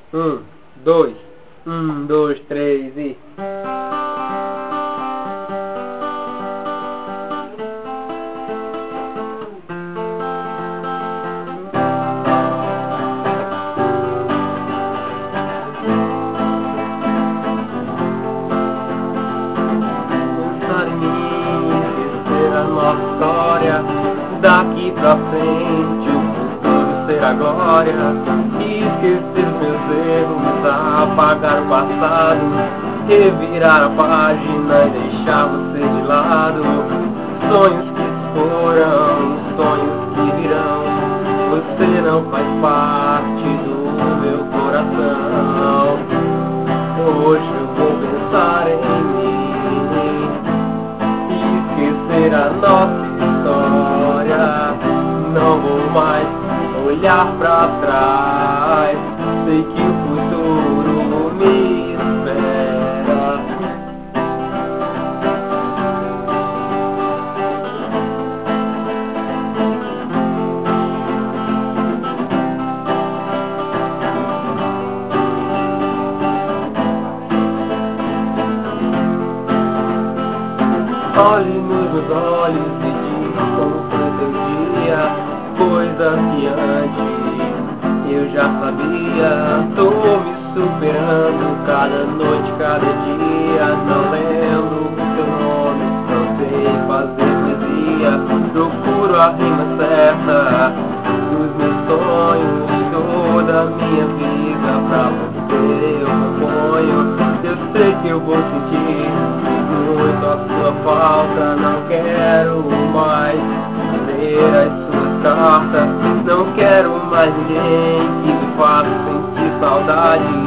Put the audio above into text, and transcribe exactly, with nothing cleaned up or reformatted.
Um, dois, um, dois, três e... Pensar em mim, esquecer a nossa história. Daqui pra frente o futuro será glória. Esquecer os meus erros, apagar o passado, revirar a página e deixar você de lado. Sonhos que se foram, sonhos que virão. Você não faz parte do meu coração. Hoje eu vou pensar em mim, esquecer a nossa história. Não vou mais olhar pra trás. Sei que o futuro me espera. Olhe nos meus olhos e diz como foi seu dia. Coisas que antes eu já sabia. Tô me superando cada noite, cada dia. Não lembro o seu nome, não sei fazer poesia. Procuro a rima certa dos meus sonhos. Toda a minha vida pra você eu componho. Eu sei que eu vou sentir muito a sua falta. Não quero mais ler as suas cartas. Não quero mais ninguém que me faça sentir saudade.